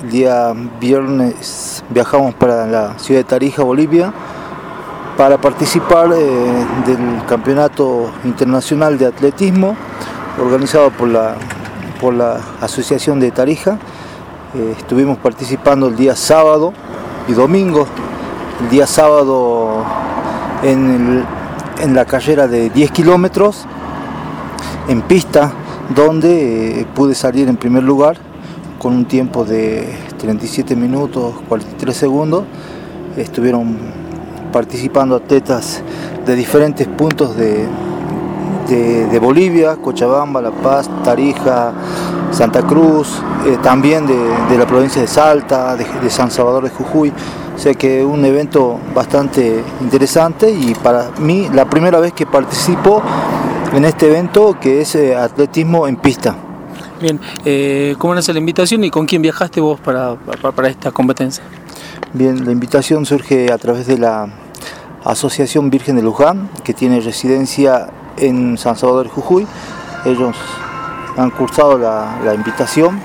El día viernes viajamos para la ciudad de Tarija, Bolivia, para participar del Campeonato Internacional de Atletismo organizado por la Asociación de Tarija. Estuvimos participando el día sábado y domingo. El día sábado en la carrera de 10 kilómetros en pista, donde pude salir en primer lugar con un tiempo de 37 minutos 43 segundos. Estuvieron participando atletas de diferentes puntos de Bolivia: Cochabamba, La Paz, Tarija, Santa Cruz, también de la provincia de Salta, de San Salvador de Jujuy. O sea que un evento bastante interesante, y para mí la primera vez que participo en este evento, que es atletismo en pista. Bien, ¿cómo nace la invitación y con quién viajaste vos para esta competencia? Bien, la invitación surge a través de la Asociación Virgen de Luján, que tiene residencia en San Salvador de Jujuy. Ellos han cursado la invitación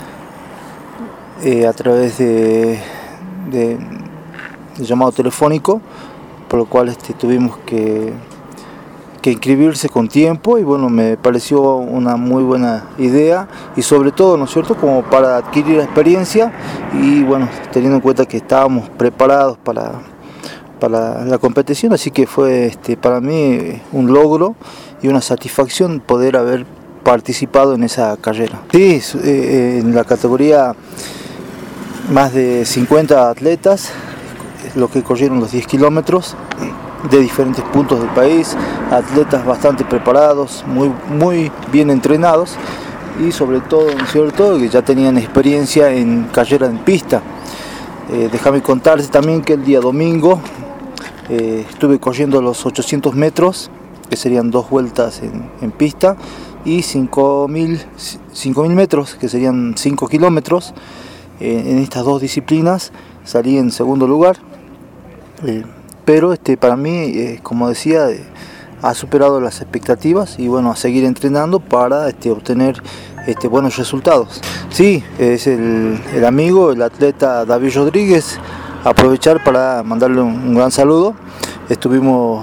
a través de llamado telefónico, por lo cual tuvimos que inscribirse con tiempo, y bueno, me pareció una muy buena idea, y sobre todo, ¿no es cierto?, como para adquirir experiencia, y bueno, teniendo en cuenta que estábamos preparados para la competición, así que fue para mí un logro y una satisfacción poder haber participado en esa carrera. Sí, en la categoría más de 50 atletas, los que corrieron los 10 kilómetros de diferentes puntos del país, atletas bastante preparados, muy bien entrenados, y sobre todo, ¿no es cierto?, que ya tenían experiencia en carrera en pista. Déjame contarte también que el día domingo estuve corriendo los 800 metros, que serían 2 vueltas en pista, y 5.000 metros, que serían 5 kilómetros. En estas dos disciplinas salí en segundo lugar, pero para mí, como decía, ha superado las expectativas, y bueno, a seguir entrenando para obtener buenos resultados. Sí, es el amigo, el atleta David Rodríguez. Aprovechar para mandarle un gran saludo. Estuvimos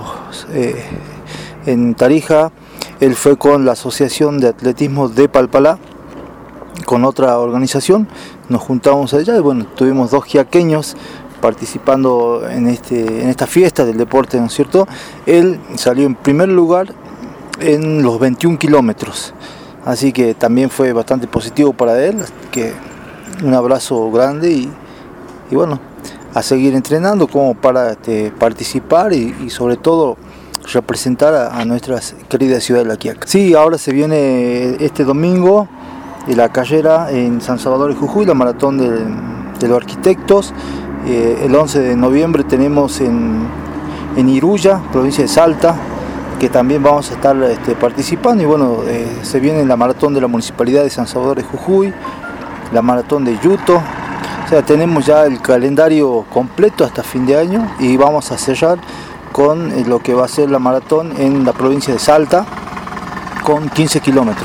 en Tarija. Él fue con la Asociación de Atletismo de Palpalá, con otra organización. Nos juntamos allá y bueno, tuvimos 2 jiaqueños participando en esta fiesta del deporte, ¿no es cierto? Él salió en primer lugar en los 21 kilómetros, así que también fue bastante positivo para él. Que un abrazo grande, y bueno, a seguir entrenando como para participar y sobre todo representar a nuestra querida ciudad de La Quiaca. Sí, ahora se viene este domingo la carrera en San Salvador de Jujuy, la maratón de los arquitectos. El 11 de noviembre tenemos en Iruya, provincia de Salta, que también vamos a estar participando. Y bueno, se viene la maratón de la Municipalidad de San Salvador de Jujuy, la maratón de Yuto. O sea, tenemos ya el calendario completo hasta fin de año, y vamos a cerrar con lo que va a ser la maratón en la provincia de Salta, con 15 kilómetros.